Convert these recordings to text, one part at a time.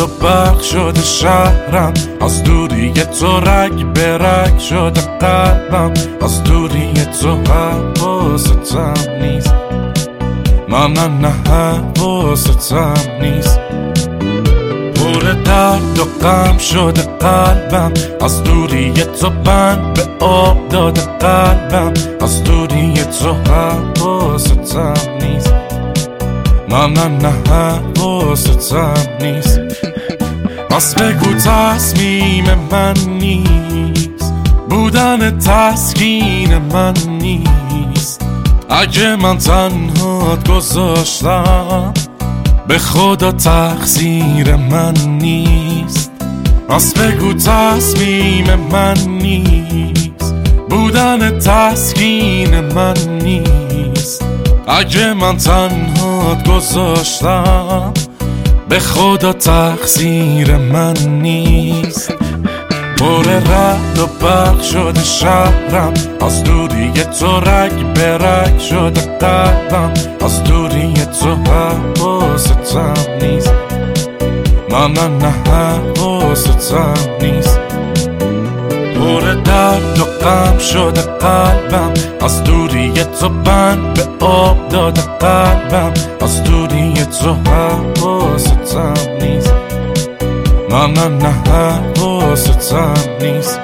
و برق شده شهرم، از دوری تو رگ به رگ شده قلبم، از دوری تو حواستم نیست، نه حواستم نیست. پر درد و غم شده قلبم، از دوری تو بند به آب داده قلبم، از دوری تو حواستم نیست، نه حواستم نیست. پس بگو تصمیم من نیست، بودن تسکین من نیست. اگه من تنهات گذاشتم، به خدا تقصیر من نیست. پس بگو تصمیم من نیست، بودن تسکین من نیست. اگه من تنهات گذاشتم، به خدا تقصیر من نیست. پر رعد و برق شده شهرم، از دوری تو رگ به رگ شده قلبم، از دوری تو حواستم نیست، نه حواستم نیست. پر درد و غم شده قلبم، از دوری تو بند به آب داده قلبم، از دوری تو حواستم نیست، نه حواستم نیست.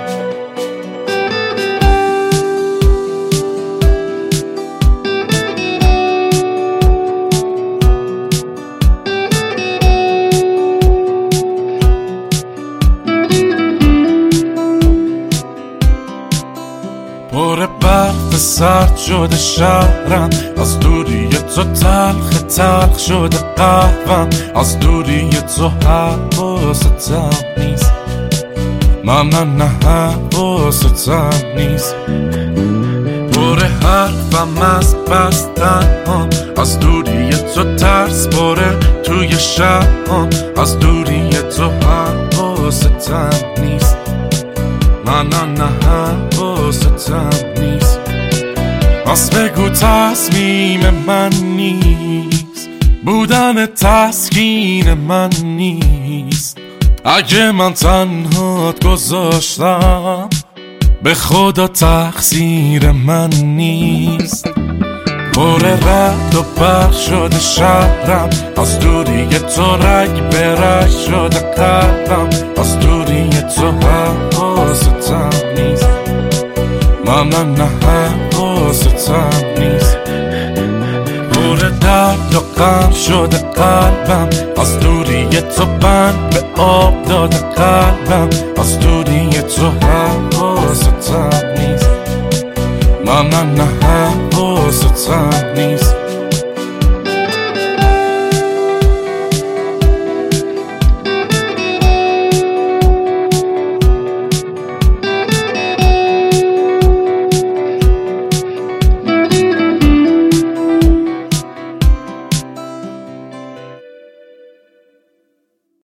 پر برف سرد شده شهرم، از دوری تو تلخ شده قهوم، از دوری تو حواستم نیست، نه حواستم نیست. پر حرفم از بستنم، از دوری تو ترس باره توی شبم، از دوری تو حواستم نیست، نه حواستم نیست. پس بگو تصمیم من نیست، بودن تسکین من نیست. اگه من تنهات گذاشتم، به خدا تقصیر من نیست. پر رعد و برق شده شهرم، از دوری تو رگ به رگ شده قلبم، از دوری تو حواستم نیست، نه حواستم نیست. پر درد و غم شده قلبم، از دوری تو بند به آب داده قلبم، از دوری تو حواستم نیست، نه حواستم نیست.